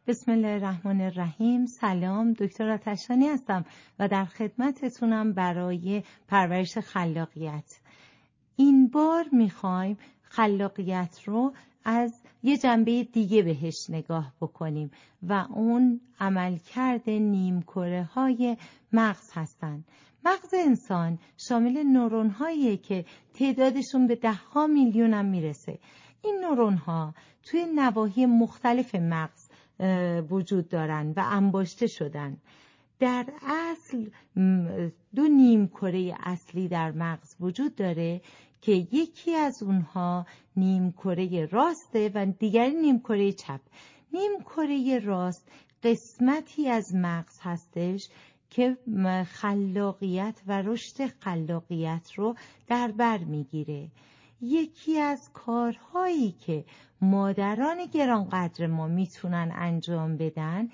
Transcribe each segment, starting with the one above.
بسم الله الرحمن الرحیم. سلام، دکتر آتشانی هستم و در خدمتتونم برای پرورش خلاقیت. این بار میخوایم خلاقیت رو از یه جنبه دیگه بهش نگاه بکنیم و اون عملکرد نیمکره‌های مغز هستن. مغز انسان شامل نورون‌هاییه که تعدادشون به 10 میلیون هم میرسه. این نورون‌ها توی نواحی مختلف مغز وجود دارن و انباشته شدن. در اصل 2 نیمکره اصلی در مغز وجود داره که یکی از اونها نیمکره راسته و دیگری نیمکره چپ. نیمکره راست قسمتی از مغز هستش که خلاقیت و رشد خلاقیت رو در بر میگیره. یکی از کارهایی که مادران گرانقدر ما میتونن انجام بدن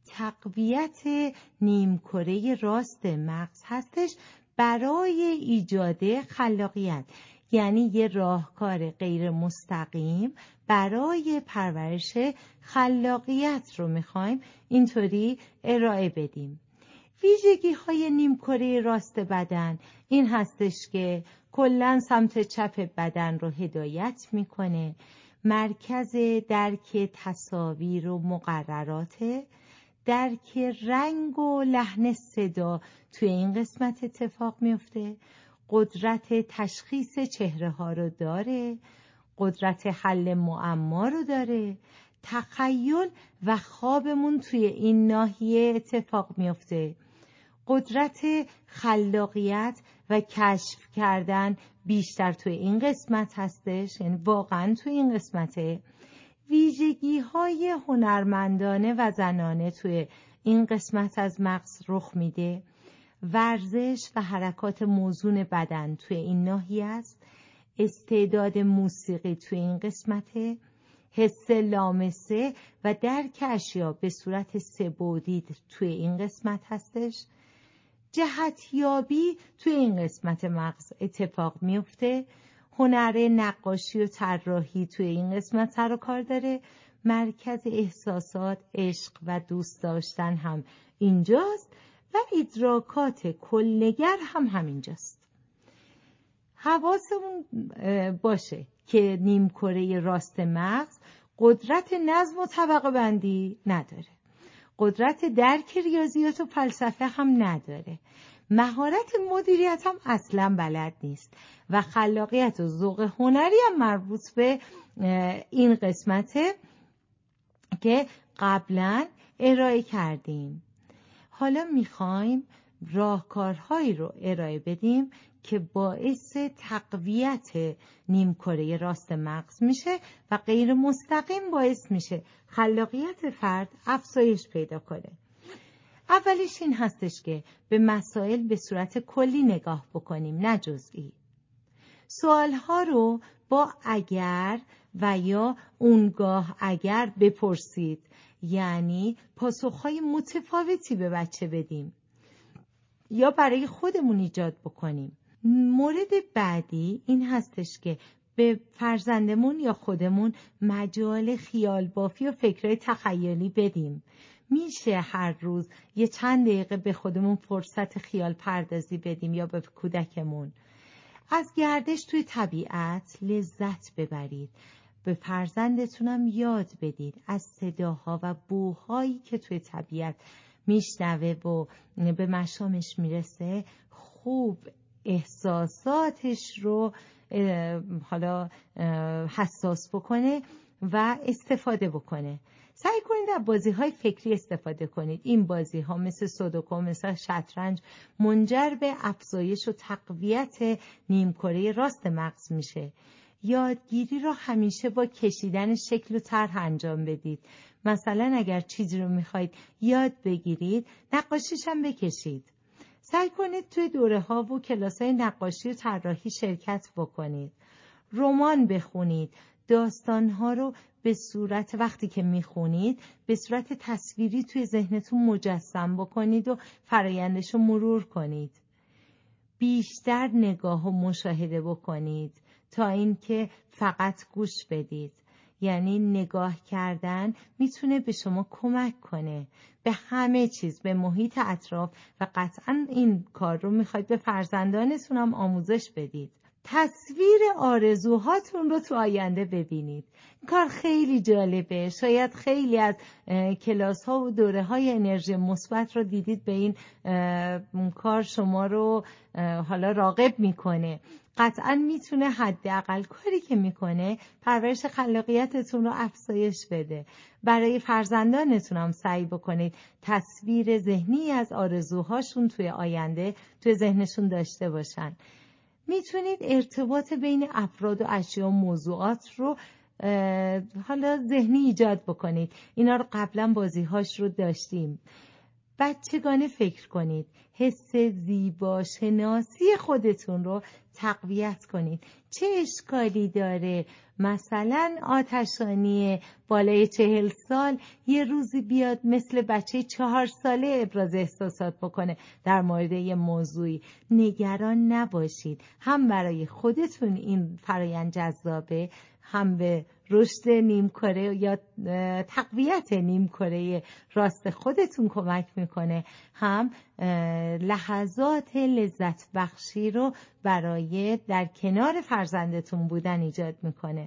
تقویت نیمکره راست مغز هستش برای ایجاد خلاقیت، یعنی یه راهکار غیر مستقیم برای پرورش خلاقیت رو میخوایم اینطوری ارائه بدیم. ویژگی های نیمکره راست بدن این هستش که کلاً سمت چپ بدن رو هدایت میکنه، مرکز درک تصاویر و مقررات، درک رنگ و لحن صدا توی این قسمت اتفاق میفته، قدرت تشخیص چهره ها رو داره، قدرت حل معما رو داره، تخیل و خوابمون توی این ناحیه اتفاق میفته، قدرت خلاقیت و کشف کردن بیشتر توی این قسمت هستش، یعنی واقعا توی این قسمته. ویژگی های هنرمندانه و زنانه توی این قسمت از مغز رخ میده. ورزش و حرکات موزون بدن توی این ناحیه است. استعداد موسیقی توی این قسمته. حس لامسه و درک اشیا به صورت سه‌بعدی توی این قسمت هستش. جهتیابی توی این قسمت مغز اتفاق میفته. هنر نقاشی و طراحی توی این قسمت سر و کار داره. مرکز احساسات، عشق و دوست داشتن هم اینجاست و ادراکات کلنگر هم همینجاست. حواسمون باشه که نیمکره راست مغز قدرت نظم و طبقه بندی نداره، قدرت درک ریاضیات و فلسفه هم نداره، مهارت مدیریت هم اصلا بلد نیست و خلاقیت و ذوق هنری هم مربوط به این قسمته که قبلا ارائه کردیم. حالا میخوایم راهکارهایی رو ارائه بدیم که باعث تقویت نیمکره راست مغز میشه و غیر مستقیم باعث میشه خلاقیت فرد افزایش پیدا کنه. اولیش این هستش که به مسائل به صورت کلی نگاه بکنیم، نه جزئی. سوالها رو با اگر و یا اونگاه اگر بپرسید، یعنی پاسخهای متفاوتی به بچه بدیم یا برای خودمون ایجاد بکنیم. مورد بعدی این هستش که به فرزندمون یا خودمون مجال خیال بافی و فکرهای تخیلی بدیم. میشه هر روز یه چند دقیقه به خودمون فرصت خیال پردازی بدیم یا به کودکمون. از گردش توی طبیعت لذت ببرید. به فرزندتونم یاد بدید از صداها و بوهایی که توی طبیعت میشنوه و به مشامش میرسه خوب احساساتش رو حالا حساس بکنه و استفاده بکنه. سعی کنید از بازی‌های فکری استفاده کنید. این بازی‌ها مثل سودوکو، مثل شطرنج منجر به افزایش و تقویت نیمکره راست مغز میشه. یادگیری رو همیشه با کشیدن شکل و طرح انجام بدید. مثلا اگر چیزی رو میخواید یاد بگیرید، نقاشیش هم بکشید. سعی کنید توی دوره‌ها و کلاس‌های نقاشی و طراحی شرکت بکنید. رمان بخونید. داستان‌ها رو به صورت وقتی که میخونید به صورت تصویری توی ذهنتون مجسم بکنید و فرایندش رو مرور کنید. بیشتر نگاه و مشاهده بکنید تا اینکه فقط گوش بدید. یعنی نگاه کردن میتونه به شما کمک کنه به همه چیز، به محیط اطراف، و قطعا این کار رو میخواید به فرزندانتون هم آموزش بدید. تصویر آرزوهاتون رو تو آینده ببینید. این کار خیلی جالبه. شاید خیلی از کلاس ها و دوره های انرژی مثبت رو دیدید. به این کار شما رو حالا راغب میکنه. قطعا میتونه حداقل کاری که میکنه پرورش خلاقیتتون رو افزایش بده. برای فرزندانتون هم سعی بکنید تصویر ذهنی از آرزوهاشون توی آینده توی ذهنشون داشته باشن. میتونید ارتباط بین افراد و اشیا و موضوعات رو حالا ذهنی ایجاد بکنید. اینا رو قبلا بازیهاش رو داشتیم. بچگانه فکر کنید. حس زیبا شناسی خودتون رو تقویت کنید. چه اشکالی داره مثلا آتشانی بالای 40 سال یه روزی بیاد مثل بچه 4 ساله ابراز احساسات بکنه در مورد یه موضوعی؟ نگران نباشید. هم برای خودتون این فرایند جذابه، هم به رشد نیمکره یا تقویت نیمکره راست خودتون کمک میکنه، هم لحظات لذت بخشی رو برای در کنار فرزندتون بودن ایجاد میکنه.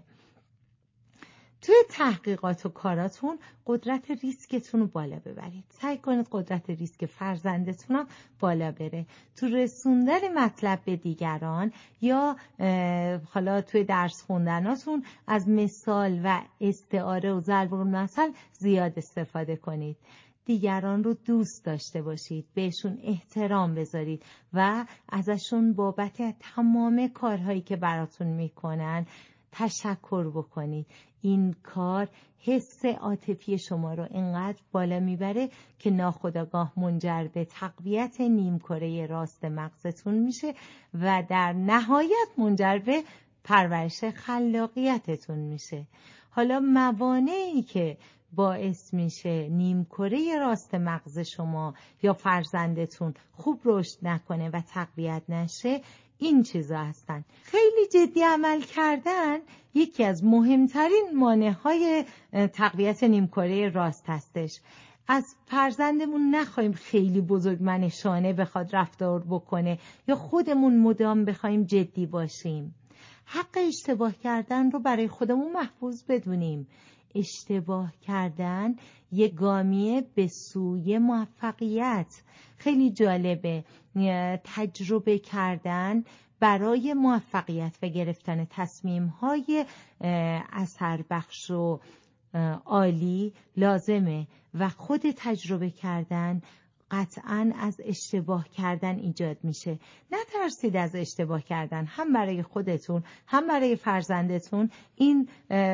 توی تحقیقات و کاراتون قدرت ریسکتون رو بالا ببرید. سعی کنید قدرت ریسک فرزندتون هم بالا بره. تو رسوندن مطلب به دیگران یا حالا توی درس خوندناتون از مثال و استعاره و ضرب المثل زیاد استفاده کنید. دیگران رو دوست داشته باشید، بهشون احترام بذارید و ازشون بابت تمام کارهایی که براتون میکنن تشکر بکنید. این کار حس عاطفی شما رو انقدر بالا میبره که ناخودآگاه منجر به تقویت نیمکره راست مغزتون میشه و در نهایت منجر به پرورش خلاقیتتون میشه. حالا موانعی که باعث میشه نیمکره راست مغز شما یا فرزندتون خوب رشد نکنه و تقویت نشه این چیزا هستن. خیلی جدی عمل کردن یکی از مهمترین مانع‌های تقویت نیمکره راست هستش. از فرزندمون نخواهیم خیلی بزرگمنشانه بخواد رفتار بکنه یا خودمون مدام بخوایم جدی باشیم. حق اشتباه کردن رو برای خودمون محفوظ بدونیم. اشتباه کردن یه گامیه به سوی موفقیت. خیلی جالبه. تجربه کردن برای موفقیت و گرفتن تصمیم‌های اثر بخش و عالی لازمه و خود تجربه کردن قطعاً از اشتباه کردن ایجاد میشه. نترسید از اشتباه کردن، هم برای خودتون هم برای فرزندتون این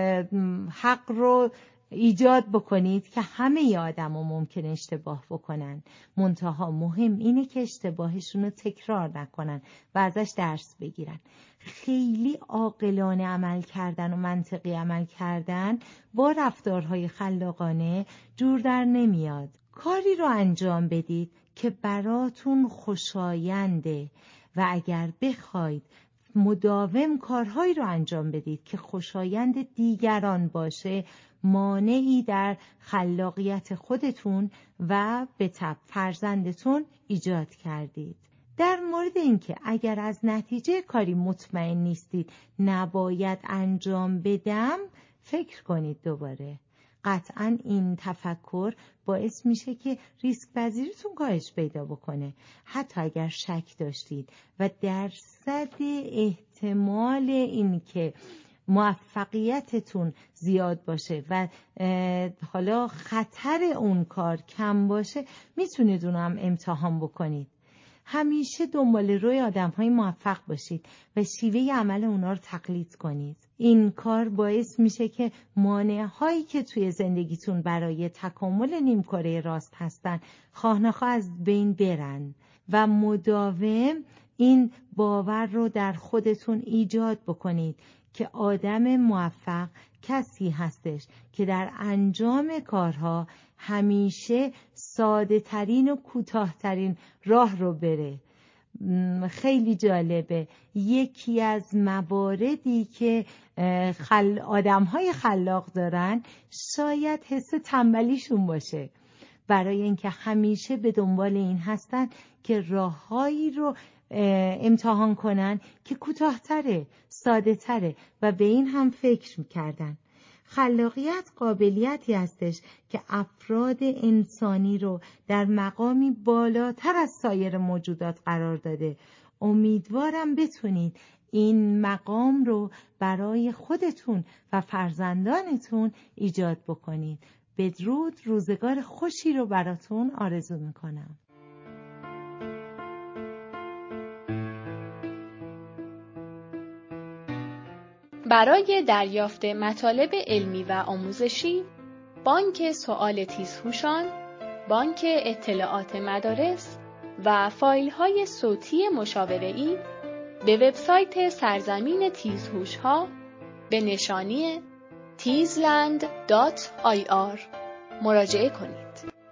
حق رو ایجاد بکنید که همه آدم‌ها ممکنه اشتباه بکنن. منتها مهم اینه که اشتباهشون رو تکرار نکنن و ازش درس بگیرن. خیلی عاقلانه عمل کردن و منطقی عمل کردن با رفتارهای خلاقانه جور در نمیاد. کاری رو انجام بدید که براتون خوشاینده و اگر بخواید مداوم کارهایی رو انجام بدید که خوشایند دیگران باشه، مانعی در خلاقیت خودتون و به تبع فرزندتون ایجاد کردید. در مورد اینکه اگر از نتیجه کاری مطمئن نیستید نباید انجام بدم، فکر کنید دوباره. قطعاً این تفکر باعث میشه که ریسک پذیریتون کاهش پیدا بکنه. حتی اگر شک داشتید و درصد احتمال این که موفقیتتون زیاد باشه و حالا خطر اون کار کم باشه، میتونید اون هم امتحان بکنید. همیشه دنبال روی آدم‌های موفق باشید و شیوه عمل اونا رو تقلید کنید. این کار باعث میشه که مانع‌هایی که توی زندگیتون برای تکامل نیمکره راست هستن خواه نخواه از بین برن و مداوم این باور رو در خودتون ایجاد بکنید که آدم موفق کسی هستش که در انجام کارها همیشه ساده ترین و کوتاه ترین راه رو بره. خیلی جالبه. یکی از مواردی که آدم‌های خلاق دارن شاید حس تنبلیشون باشه، برای اینکه همیشه به دنبال این هستن که راههایی رو امتحان کنن که کوتاه‌تره، ساده‌تره و به این هم فکر می‌کردن. خلاقیت قابلیتی هستش که افراد انسانی رو در مقامی بالاتر از سایر موجودات قرار داده. امیدوارم بتونید این مقام رو برای خودتون و فرزندانتون ایجاد بکنید. بدرود، روزگار خوشی رو براتون آرزو میکنم. برای دریافت مطالب علمی و آموزشی، بانک سؤال تیزهوشان، بانک اطلاعات مدارس و فایل‌های صوتی مشاوره‌ای به وبسایت سرزمین تیزهوش‌ها به نشانی tizland.ir مراجعه کنید.